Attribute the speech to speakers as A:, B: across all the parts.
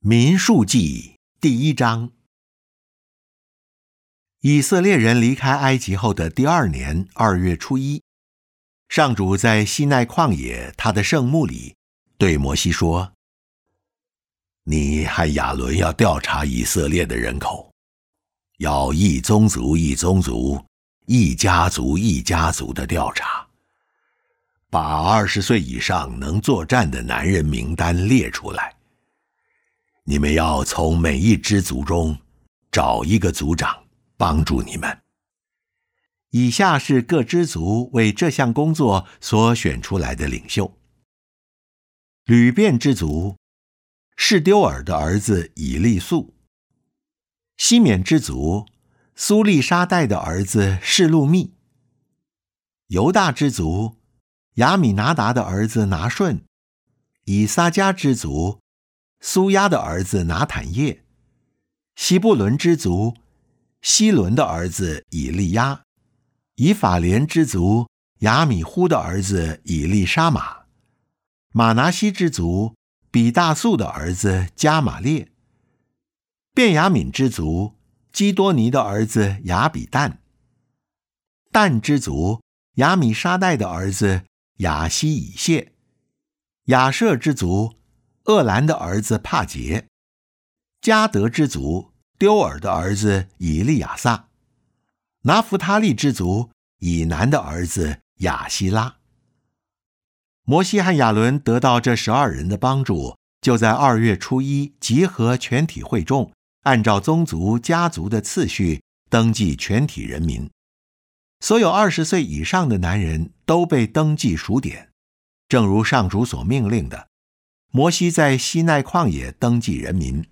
A: 民数记第1章。以色列人离开埃及后的第2年2月初1，上主在西奈旷野他的圣幕里对摩西说：你和亚伦要调查以色列的人口，要一宗族一宗族、一家族一家族的调查，把20岁以上能作战的男人名单列出来。你们要从每一支族中找一个族长帮助你们。以下是各支族为这项工作所选出来的领袖：吕便支族，示丢尔的儿子以利素；西缅支族，苏利沙代的儿子示路密；犹大支族，亚米拿达的儿子拿顺；以撒迦支族，苏亚的儿子拿坦叶；西布伦支族，希伦的儿子以利亚；以法莲支族，亚米呼的儿子以利沙玛；马拿西支族，比大素的儿子加玛列；便雅悯支族，基多尼的儿子亚比旦；但支族，亚米沙代的儿子亚希以谢；亚设支族，厄兰的儿子帕杰；迦得之族，丢尔的儿子以利亚撒；拿弗他利之族，以南的儿子亚希拉。摩西和亚伦得到这12人的帮助，就在2月初1集合全体会众，按照宗族家族的次序登记全体人民。所有20岁以上的男人都被登记数点，正如上主所命令的。摩西在西奈旷野登记人民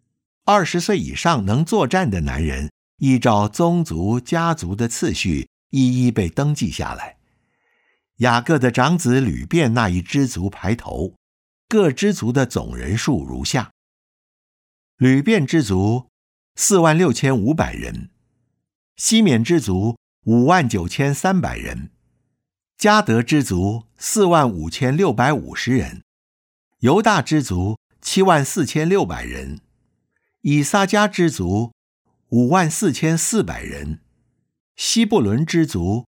A: ，20岁以上能作战的男人依照宗族家族的次序一一被登记下来。雅各的长子吕便那一支族排头，各支族的总人数如下：吕便支族46500人，西缅支族59300人，迦得支族45650人，犹大支族74600人，以撒迦支族54400人，西布伦支族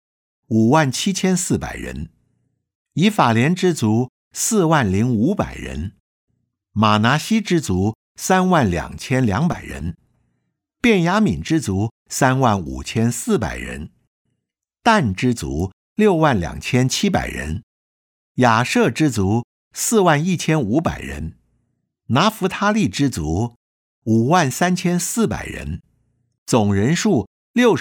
A: 57400人，以法莲支族40500人，马拿西支族32200人，便雅悯支族35400人，但支族62700人，亚设支族41500人，拿弗他利支族53400人，总人数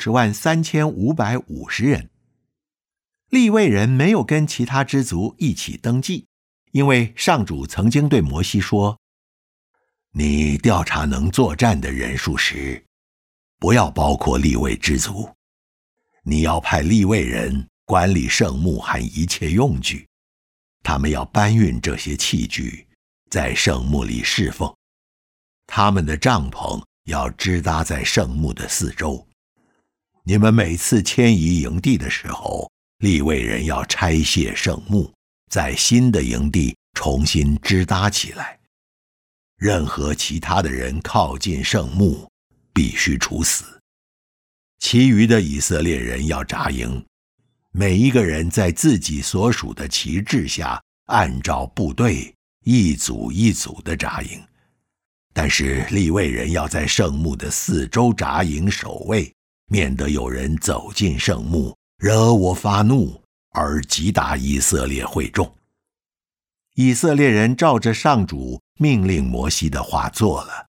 A: 603550人。利未人没有跟其他支族一起登记，因为上主曾经对摩西说：你调查能作战的人数时，不要包括利未支族，你要派利未人管理圣幕和一切用具，他们要搬运这些器具，在圣幕里侍奉。他们的帐篷要支搭在圣幕的四周。你们每次迁移营地的时候，利未人要拆卸圣幕，在新的营地重新支搭起来。任何其他的人靠近圣幕，必须处死。其余的以色列人要扎营，每一个人在自己所属的旗帜下，按照部队一组一组的扎营。但是利未人要在圣幕的四周扎营守卫，免得有人走进圣幕，惹我发怒，而击打以色列会众。以色列人照着上主命令摩西的话做了。